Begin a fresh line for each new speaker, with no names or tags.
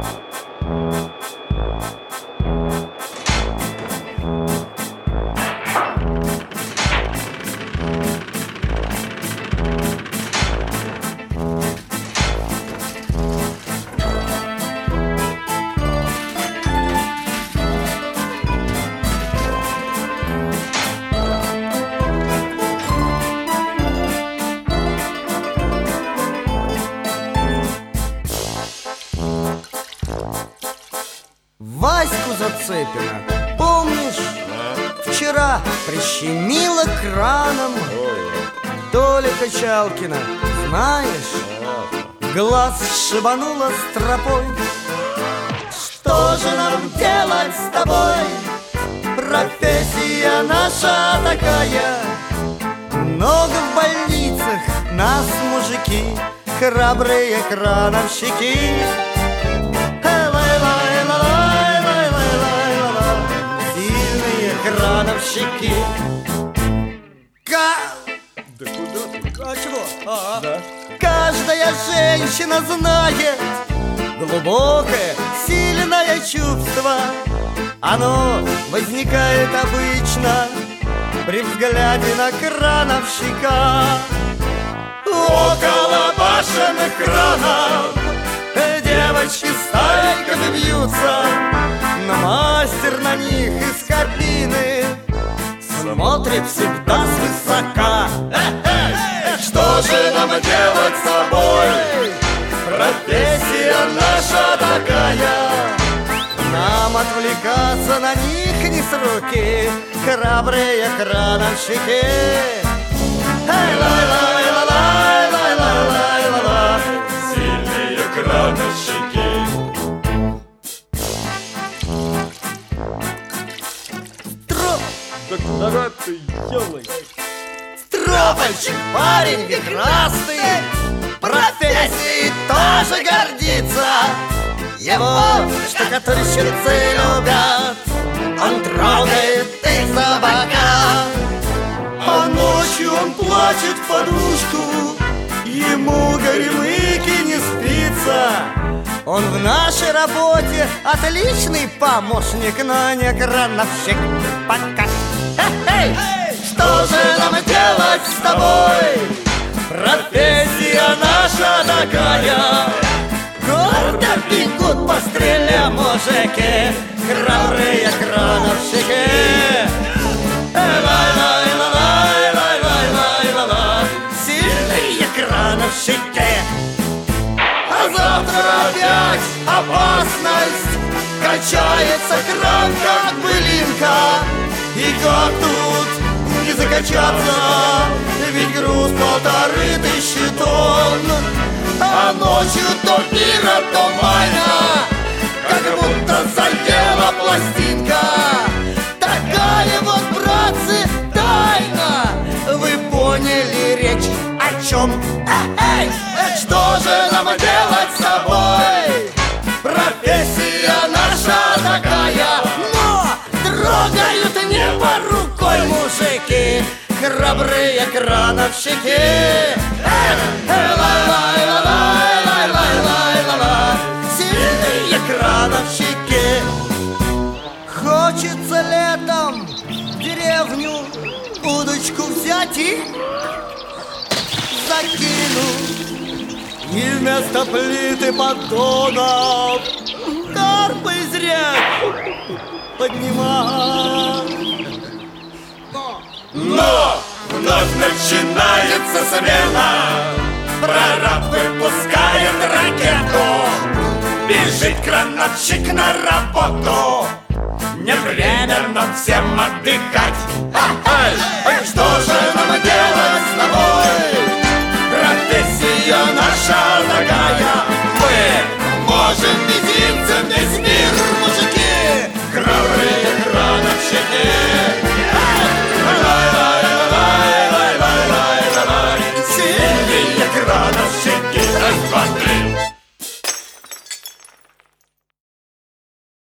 Ваську Зацепина, помнишь, вчера прищемило краном. Толя Качалкина, знаешь, глаз шибануло стропой. Что же нам делать с тобой? Профессия наша такая. Много в больницах нас мужики, храбрые крановщики. Крановщики.
Да куда ты?
А чего?
Да.
Каждая женщина знает глубокое, сильное чувство. Оно возникает обычно при взгляде на крановщика. Около башенных кранов девочки стайками бьются, но мастер на них из кабины смотрит всегда свысока. Что же нам делать с тобой? Профессия наша такая. Нам отвлекаться на них не с руки, храбрые крановщики.
Сильные крановщики. Да куда ты, ёлой?
Стропольщик, парень прекрасный, профессией тоже гордится. Его штукатурщицы любят, он трогает их за бока. А ночью он плачет в подушку, ему горемыки не спится. Он в нашей работе отличный помощник, но не крановщик пока. Что же нам делать с тобой? Профессия наша такая. Гордо бегут по стреле мужики, храбрые крановщики. Сильные крановщики. А завтра опять опасность. Качается кран, как былинка. И как тут не закачаться? Ведь груз 1500 тонн. А ночью то мира, то майна, как будто задела пластинка. Такая вот, братцы, тайна. Вы поняли речь о чем? Что же нам делать с тобой? Профессия наша такая. Но трогают небо рукой мужики, храбрые крановщики. Сильные крановщики. Хочется летом в деревню удочку взять и закину. И вместо плиты поддонов карпы из рек поднимать.
Но вновь начинается смена. Прораб выпускает ракету. Бежит крановщик на работу. Не время нам всем отдыхать.